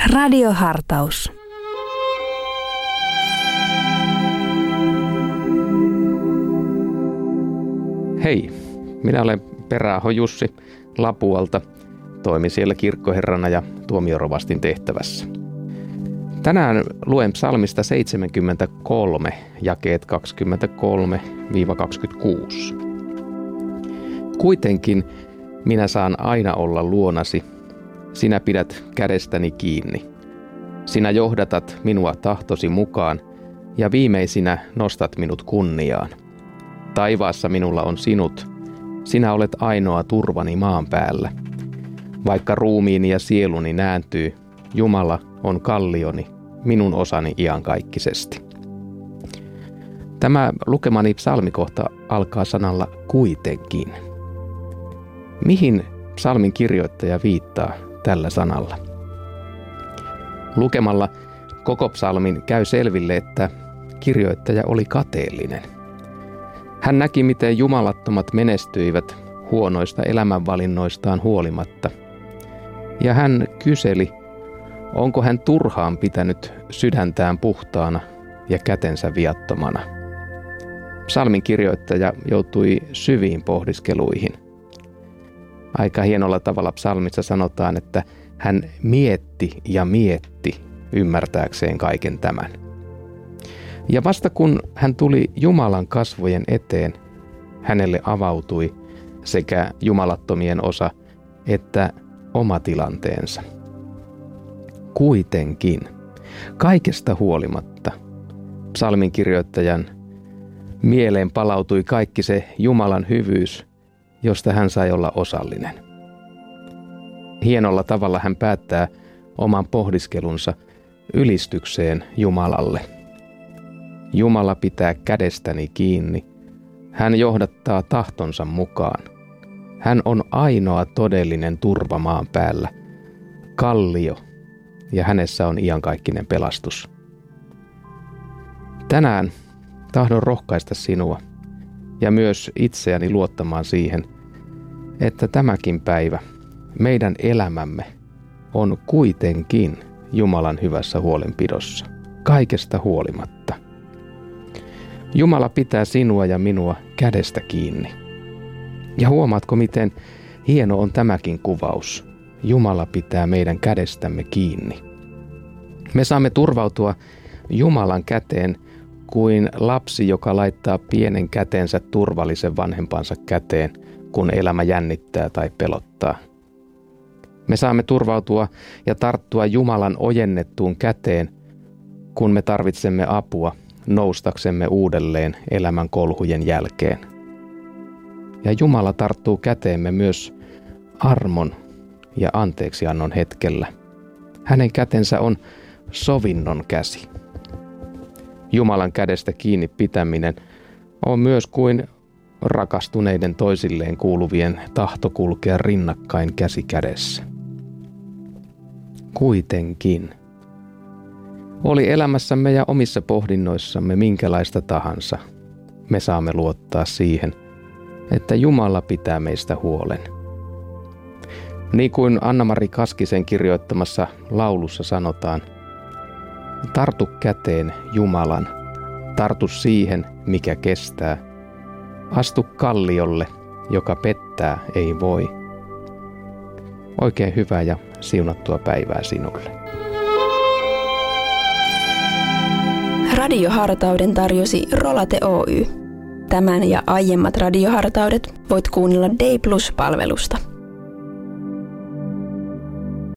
Radiohartaus. Hei, minä olen Perä-aho Jussi Lapualta. Toimin siellä kirkkoherrana ja tuomiorovastin tehtävässä. Tänään luen psalmista 73, jakeet 23-26. Kuitenkin minä saan aina olla luonasi. Sinä pidät kädestäni kiinni. Sinä johdatat minua tahtosi mukaan ja viimeisinä nostat minut kunniaan. Taivaassa minulla on sinut. Sinä olet ainoa turvani maan päällä. Vaikka ruumiini ja sieluni nääntyy, Jumala on kallioni, minun osani iankaikkisesti. Tämä lukemani psalmikohta alkaa sanalla kuitenkin. Mihin psalmin kirjoittaja viittaa tällä sanalla? Lukemalla koko psalmin käy selville, että kirjoittaja oli kateellinen. Hän näki, miten jumalattomat menestyivät huonoista elämänvalinnoistaan huolimatta. Ja hän kyseli, onko hän turhaan pitänyt sydäntään puhtaana ja kätensä viattomana. Psalmin kirjoittaja joutui syviin pohdiskeluihin. Aika hienolla tavalla psalmissa sanotaan, että hän mietti ja mietti ymmärtääkseen kaiken tämän. Ja vasta kun hän tuli Jumalan kasvojen eteen, hänelle avautui sekä jumalattomien osa että oma tilanteensa. Kuitenkin, kaikesta huolimatta, psalmin kirjoittajan mieleen palautui kaikki se Jumalan hyvyys, josta hän sai olla osallinen. Hienolla tavalla hän päättää oman pohdiskelunsa ylistykseen Jumalalle. Jumala pitää kädestäni kiinni. Hän johdattaa tahtonsa mukaan. Hän on ainoa todellinen turva maan päällä, kallio, ja hänessä on iankaikkinen pelastus. Tänään tahdon rohkaista sinua ja myös itseäni luottamaan siihen, että tämäkin päivä, meidän elämämme, on kuitenkin Jumalan hyvässä huolenpidossa, kaikesta huolimatta. Jumala pitää sinua ja minua kädestä kiinni. Ja huomaatko, miten hieno on tämäkin kuvaus? Jumala pitää meidän kädestämme kiinni. Me saamme turvautua Jumalan käteen kuin lapsi, joka laittaa pienen kätensä turvallisen vanhempansa käteen, kun elämä jännittää tai pelottaa. Me saamme turvautua ja tarttua Jumalan ojennettuun käteen, kun me tarvitsemme apua noustaksemme uudelleen elämän kolhujen jälkeen. Ja Jumala tarttuu käteemme myös armon ja anteeksiannon hetkellä. Hänen kätensä on sovinnon käsi. Jumalan kädestä kiinni pitäminen on myös kuin rakastuneiden toisilleen kuuluvien tahto kulkea rinnakkain käsi kädessä. Kuitenkin. Oli elämässämme ja omissa pohdinnoissamme minkälaista tahansa, me saamme luottaa siihen, että Jumala pitää meistä huolen. Niin kuin Anna-Mari Kaskisen kirjoittamassa laulussa sanotaan, tartu käteen Jumalan, tartu siihen, mikä kestää. Astu kalliolle, joka pettää ei voi. Oikein hyvää ja siunattua päivää sinulle. Radiohartauden tarjosi Rolate Oy. Tämän ja aiemmat radiohartaudet voit kuunnella Day Plus-palvelusta.